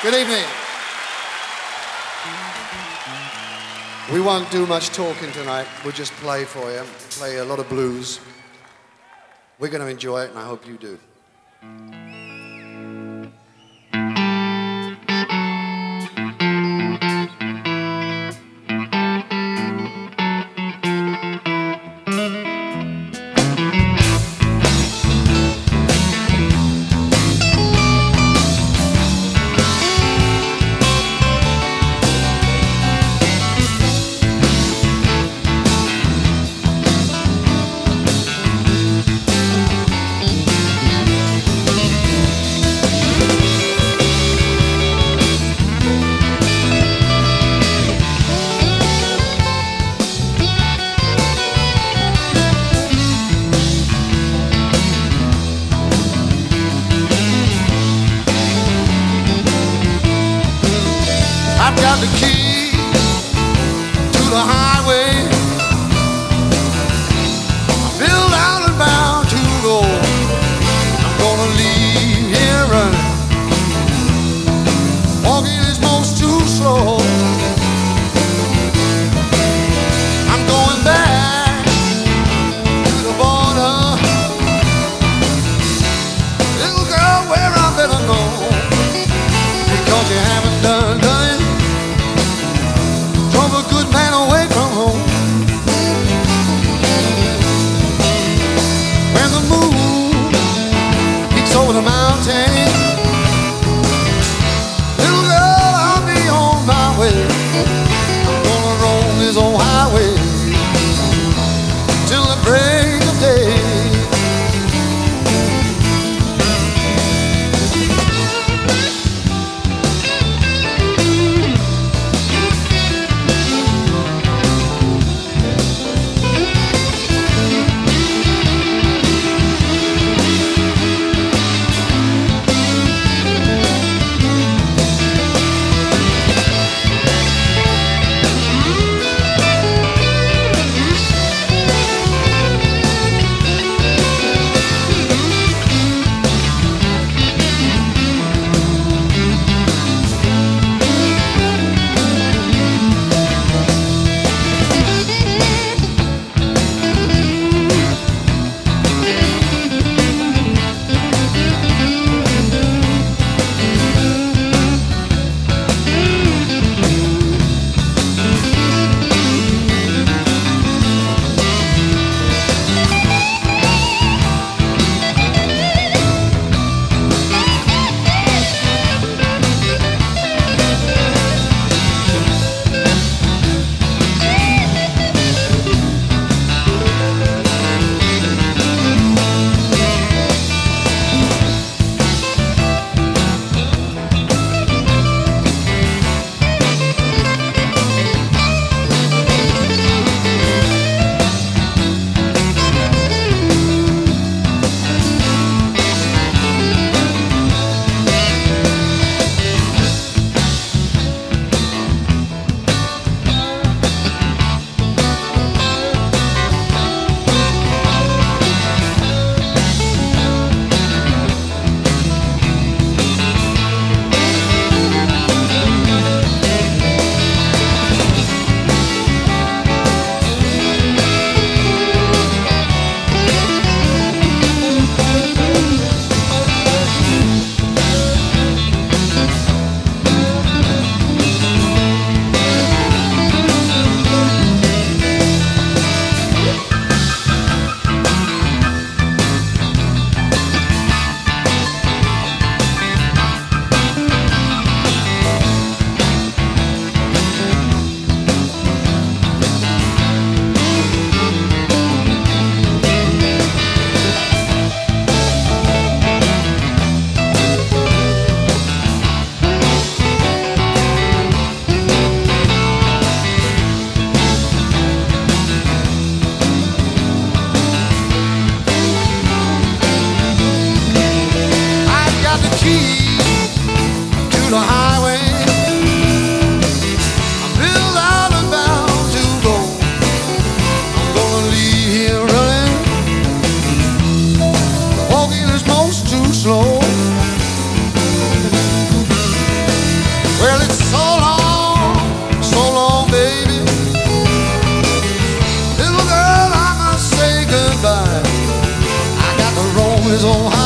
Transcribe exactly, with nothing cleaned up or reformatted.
Good evening. We won't do much talking tonight. We'll just play for you. Play a lot of blues. We're going to enjoy it, and I hope you do. I've got the key to the highway. I'm built out and bound to go. I'm gonna leave here running. Walking is most too slow. I'm going back to the border. Little girl, where I better go, because you haven't done done is Ohio.